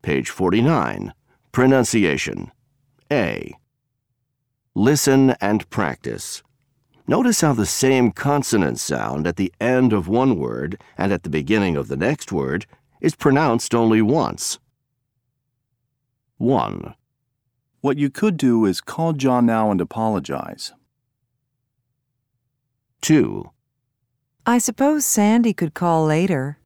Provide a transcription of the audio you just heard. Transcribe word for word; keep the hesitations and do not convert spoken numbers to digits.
Page forty-nine. Pronunciation. A. Listen and practice. Notice how the same consonant sound at the end of one word and at the beginning of the next word is pronounced only once. one. What you could do is call John now and apologize. two. I suppose Sandy could call later.